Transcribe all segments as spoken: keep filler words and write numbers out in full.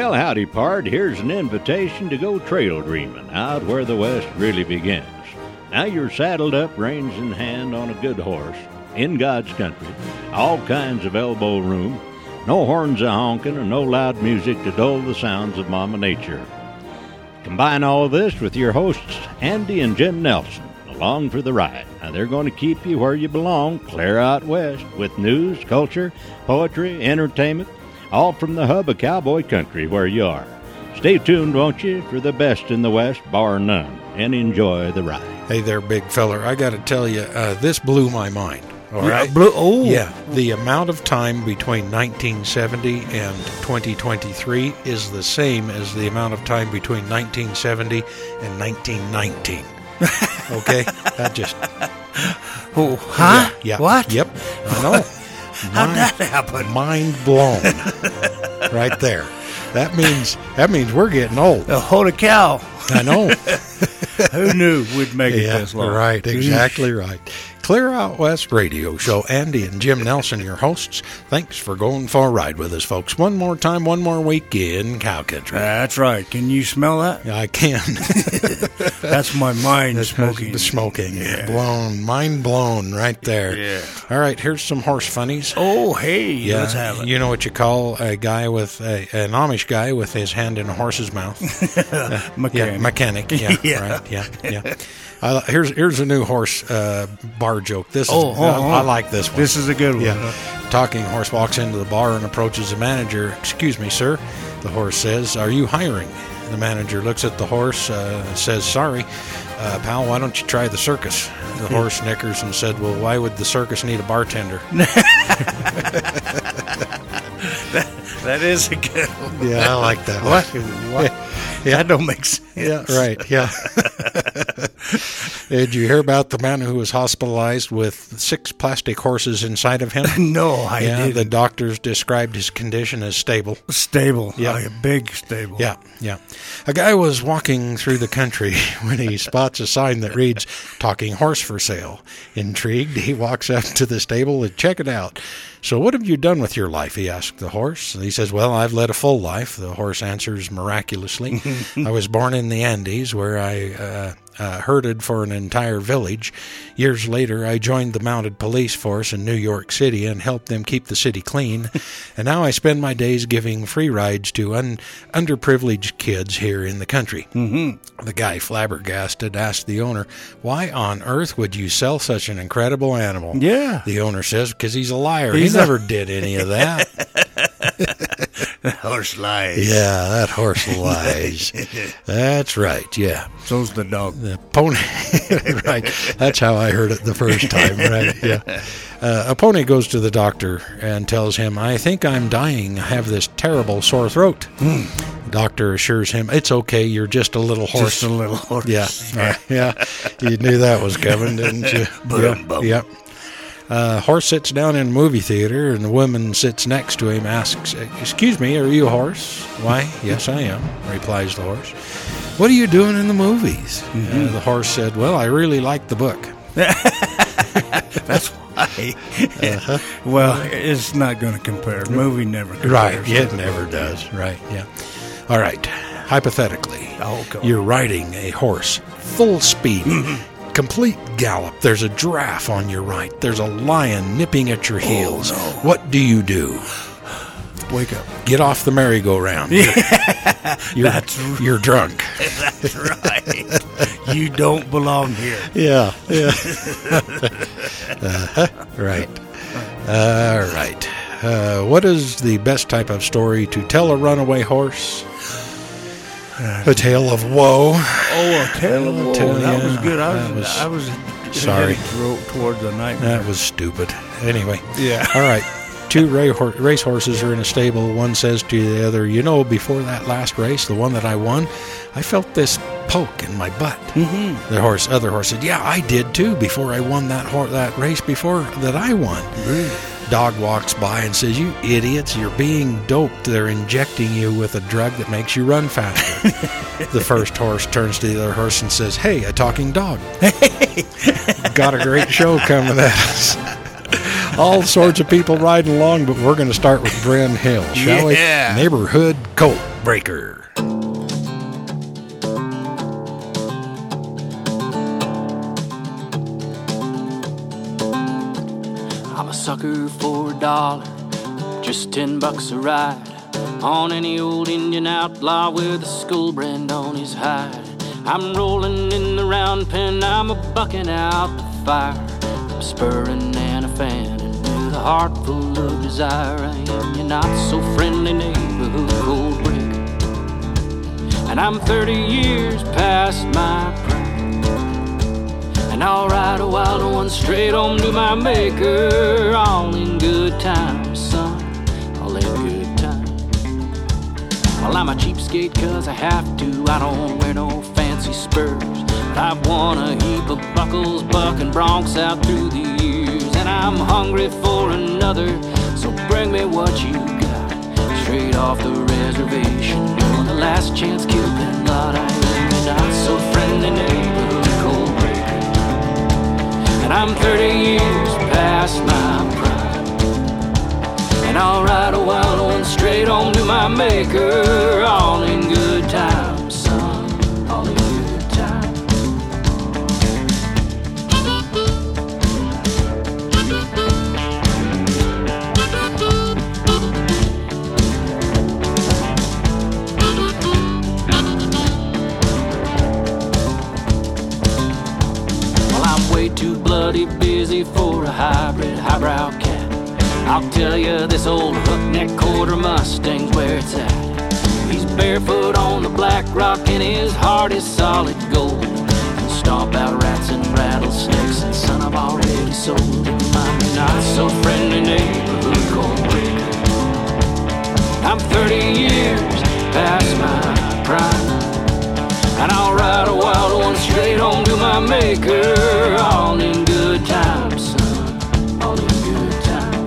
Well, howdy, pard. Here's an invitation to go trail dreaming out where the West really begins. Now you're saddled up, reins in hand, on a good horse, in God's country, all kinds of elbow room, no horns a honking and no loud music to dull the sounds of Mama Nature. Combine all this with your hosts, Andy and Jim Nelson, along for the ride. Now they're going to keep you where you belong, clear out west, with news, culture, poetry, entertainment, all from the hub of cowboy country where you are. Stay tuned, won't you, for the best in the West, bar none, and enjoy the ride. Hey there, big feller. I got to tell you, uh, this blew my mind. All yeah, right. Blue, oh. Yeah. The amount of time between nineteen seventy and twenty twenty-three is the same as the amount of time between nineteen seventy and nineteen nineteen. Okay? That just... Oh, huh? Yeah, yeah. What? Yep. I know. How'd that happen? Mind blown. Right there. That means that means we're getting old. Uh, holy cow. I know. Who knew we'd make it Yeah, this long? right. Exactly right. Clear Out West Radio Show. Andy and Jim Nelson, your hosts. Thanks for going for a ride with us, folks. One more time, one more week in cow country. That's right. Can you smell that? I can. That's my mind That's smoking. The smoking. Yeah. Blown. Mind blown right there. Yeah. All right, here's some horse funnies. Oh, hey. Yeah, Let's have it. you know what you call a guy with a, an Amish guy with his hand in a horse's mouth? uh, Mechanic. Yeah, mechanic. Yeah, Yeah. right. Yeah, yeah. Uh, here's here's a new horse uh, bar joke. This is Oh, oh, I, oh. I like this one. This is a good one. Yeah. Talking horse walks into the bar and approaches the manager. "Excuse me, sir." The horse says, "Are you hiring?" The manager looks at the horse, uh, says, "Sorry, uh, pal, why don't you try the circus?" The horse snickers and said, "Well, why would the circus need a bartender?" that, that is a good one. Yeah, I like that one. What? What? Yeah. Yeah. That don't make sense. Yeah, right, yeah. Did you hear about the man who was hospitalized with six plastic horses inside of him? No, I yeah, didn't. the doctors described his condition as stable. Stable. Yeah. Like a big stable. Yeah, yeah. A guy was walking through the country when he spots a sign that reads, "Talking horse for sale." Intrigued, he walks up to the stable and check it out. "So what have you done with your life?" he asked the horse. He says, "Well, I've led a full life." The horse answers miraculously. "I was born in the Andes where I uh, uh, herded for an entire village. Years later, I joined the mounted police force in New York City and helped them keep the city clean. And now I spend my days giving free rides to un- underprivileged kids here in the country." Mm-hmm. The guy, flabbergasted, asked the owner, "Why on earth would you sell such an incredible animal?" Yeah. The owner says, "Because he's a liar. He's he a- never did any of that." The horse lies. Yeah, that horse lies. That's right, yeah. So's the dog. The pony, right. That's how I heard it the first time, right? Yeah. Uh, a pony goes to the doctor and tells him, "I think I'm dying. I have this terrible sore throat." Mm. The doctor assures him, "It's okay. You're just a little horse." Just a little horse. Yeah, right, yeah. You knew that was coming, didn't you? Boom, Yeah. Yep. Uh, horse sits down in a movie theater, and the woman sits next to him, asks, "Excuse me, are you a horse?" "Why, yes, I am," replies the horse. "What are you doing in the movies?" Mm-hmm. Uh, the horse said, "Well, I really like the book." That's why. Uh-huh. Well, it's not going to compare. Movie never compares. Right, it never does. Right, yeah. All right, hypothetically, Oh, go on. you're riding a horse, full speed, complete gallop. There's a giraffe on your right. There's a lion nipping at your heels. no. What do you do? Wake up. Get off the merry-go-round. You're, you're, That's- you're drunk. That's right. You don't belong here. Yeah, yeah. uh-huh. Right. All right. Uh, what is the best type of story to tell a runaway horse? A tale of woe. Oh, a tale of woe. tale- That yeah, was good. I that was, was- I was sorry. headed tro- towards the nightmare. That was stupid. Anyway. Yeah. All right. Two race horses are in a stable. One says to the other, "You know, before that last race, the one that I won, I felt this poke in my butt." Mm-hmm. The horse, other horse said, "Yeah, I did too. Before I won that hor- that race before that I won." Really? Dog walks by and says, "You idiots, you're being doped. They're injecting you with a drug that makes you run faster." The first horse turns to the other horse and says, "Hey, a talking dog." Got a great show coming at us. All sorts of people riding along, but we're going to start with Bren Hill, shall Yeah. we? Neighborhood Colt. Breaker. I'm a sucker for a dollar, just ten bucks a ride, on any old Indian outlaw with a skull brand on his hide. I'm rolling in the round pen, I'm a bucking out the fire, I'm spurring and a fanning with a heart full of desire. I am your not so friendly neighborhood cold breaker, and I'm thirty years past my prime. And I'll ride a wild one straight home to my maker, all in good time, son, all in good time. Well, I'm a cheapskate cause I have to, I don't wear no fancy spurs, but I've won a heap of buckles, bucking broncs out through the years. And I'm hungry for another, so bring me what you got, straight off the reservation, on the last chance Cupid lot. I am your not so friendly neighborhood cold breaker, and I'm thirty years past my prime. And I'll ride a wild one straight home to my maker, all in good time, son, all in good time. Well, I'm way too bloody busy for a hybrid, highbrow cat. I'll tell you, this old hook-neck quarter Mustang's where it's at. He's barefoot on the black rock and his heart is solid gold. And stomp out rats and rattlesnakes, and son, I've already sold him my not so friendly neighborhood cold breaker. I'm thirty years past my prime, and I'll ride a wild one straight home to my maker, all in good time, son, all in good time.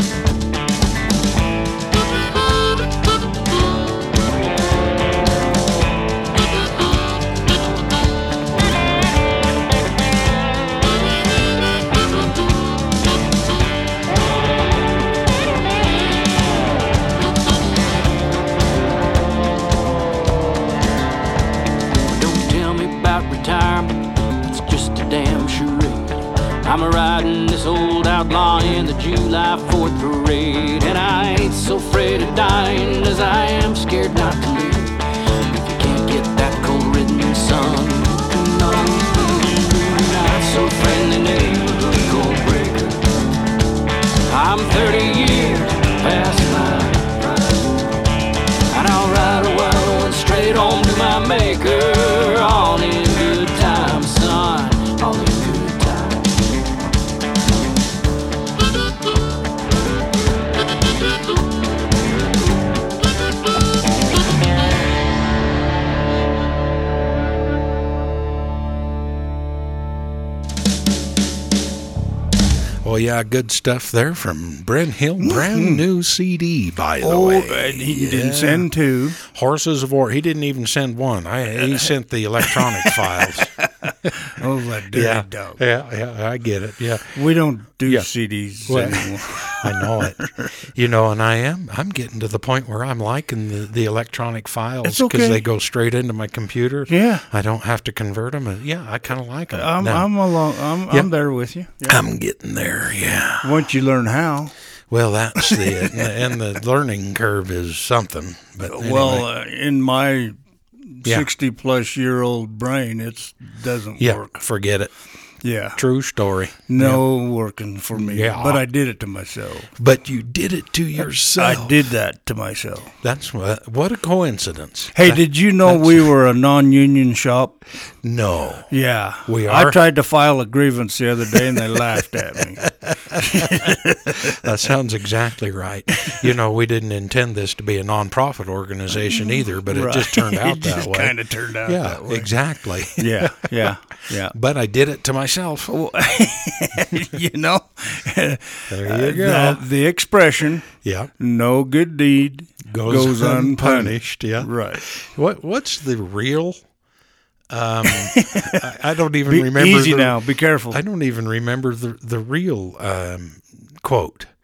It's just a damn charade. I'm a riding this old outlaw in the July fourth parade, and I ain't so afraid of dying as I am scared not to live. If you can't get that cold-ridden sun, no, not so friendly neighborhood cold breaker. I'm thirty years past my prime, and I'll ride a wild one straight home to my maker, all in good time, son, all in good time. Oh, yeah, good stuff there from Brent Hill. Brand new C D, by the Oh, way. and he Yeah. didn't send two. Horses of War. He didn't even send one. I, he sent the electronic files. Oh, that dirty Yeah, dog. yeah, yeah, I get it. Yeah, We don't do Yeah. C Ds Well, anymore. I know it. You know, and I am. I'm getting to the point where I'm liking the, the electronic files It's okay. they go straight into my computer. Yeah. I don't have to convert them. Yeah, I kind of like them. I'm, I'm along. I'm, Yeah. I'm there with you. Yeah. I'm getting there. Yeah. Once you learn how. Well, that's the and, the and the learning curve is something. But anyway. Well, uh, in my Yeah. sixty-plus-year-old brain, it doesn't yeah, work. forget it. Yeah. True story. No working for me. Yeah. But I did it to myself. But you did it to yourself. I did that to myself. That's what. What a coincidence. Hey, That- did you know we were a non-union shop? No. Yeah. We I are? tried to file a grievance the other day, and they laughed at me. That sounds exactly right. You know, we didn't intend this to be a nonprofit organization either, but it just turned out it that just way. kind of turned out yeah, that way. exactly. Yeah, yeah, yeah. But I did it to myself. You know, There you go. that, the expression Yeah. "no good deed Goes, goes, unpunished. unpunished." Yeah. Right. What What's the real? Um, I, I don't even Be remember. easy the, now. Be careful. I don't even remember the the real um, quote.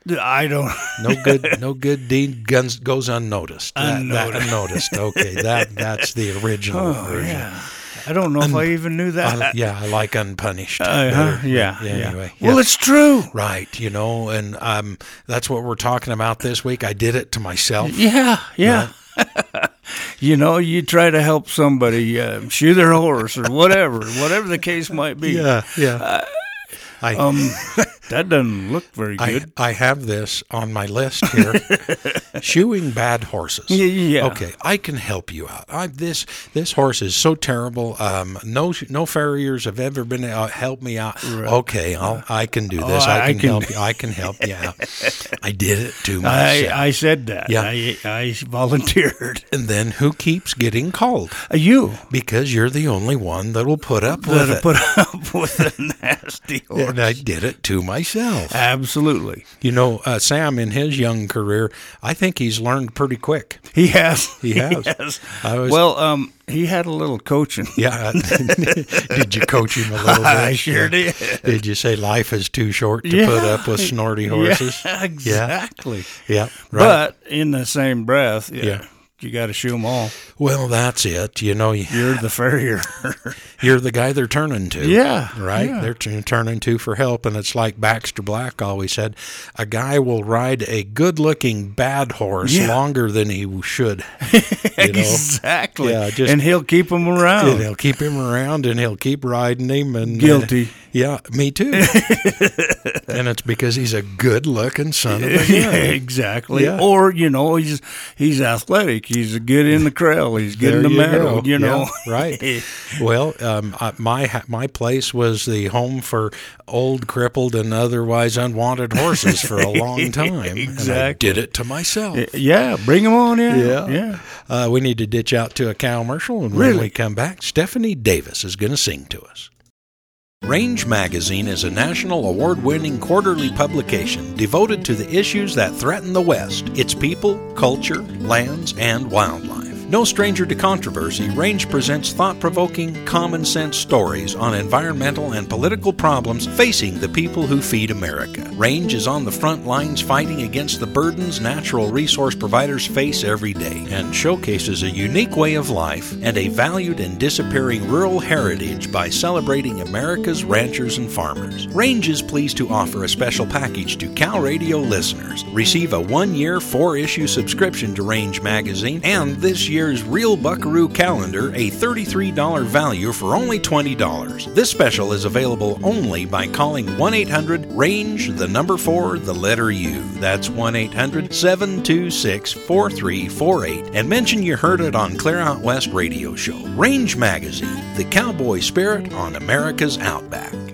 I don't. No good, no good deed guns goes unnoticed. That, Unnoticed. That, unnoticed. Okay, that that's the original Oh, version. yeah. I don't know if I even knew that. I, yeah, I like unpunished. Uh, better. huh? Yeah, But yeah. Anyway, Well, yeah. it's true. Right, you know, and um, that's what we're talking about this week. I did it to myself. Yeah, yeah. You know, you try to help somebody uh, shoe their horse or whatever, whatever the case might be. Yeah, yeah. I, Um, that doesn't look very I, good. I have this on my list here. Shoeing bad horses. Yeah, yeah. Okay, I can help you out. I, this this horse is so terrible. Um, no no farriers have ever been uh, help me out. Okay, I'll I can do this. Oh, I, I can can- help you. I can help you out. I did it to I, myself. I said that. Yeah. I, I volunteered. and then who keeps getting called? Uh, you Because you're the only one that will put up with that it. put up with a nasty horse. and I did it to myself. Absolutely. You know, uh, Sam, in his young career, I think he's learned pretty quick. He has. He has. I was- Well, um, he had a little coaching. Yeah. Did you coach him a little bit? I sure did. Did you say life is too short to Yeah. put up with snorty horses? Yeah, exactly. Yeah. Right. But in the same breath, yeah, Yeah. you got to shoe them all. Well, that's it. You know, you- You're the farrier. you're the guy they're turning to. Yeah, Right? yeah. They're t- turning to for help. And it's like Baxter Black always said, a guy will ride a good-looking bad horse Yeah. longer than he should. You know? Exactly. Yeah, just- and he'll keep them around. And he'll keep him around and he'll keep riding him. And uh, Guilty. yeah, me too. And it's because he's a good-looking son of a Yeah, gun. exactly. Yeah. Or, you know, he's he's athletic. He's good in the trail. He's good in the There you meadow, go. you know. Yeah, right. Well, um, I- my ha- my place was the home for old, crippled, and otherwise unwanted horses for a long time. And I Exactly. did it to myself. Yeah, bring them on in. Yeah. Yeah. Uh, we need to ditch out to a commercial, and when Really? we come back, Stephanie Davis is going to sing to us. Range Magazine is a national award-winning quarterly publication devoted to the issues that threaten the West, its people, culture, lands, and wildlife. No stranger to controversy, Range presents thought-provoking, common-sense stories on environmental and political problems facing the people who feed America. Range is on the front lines fighting against the burdens natural resource providers face every day and showcases a unique way of life and a valued and disappearing rural heritage by celebrating America's ranchers and farmers. Range is pleased to offer a special package to Cal Radio listeners. Receive a one-year, four-issue subscription to Range Magazine and this year's Real Buckaroo Calendar, a thirty-three dollars value for only twenty dollars. This special is available only by calling one eight hundred range, the number four, the letter U. That's one eight hundred seven two six four three four eight and mention you heard it on Clear Out West Radio Show. Range Magazine, the cowboy spirit on America's Outback.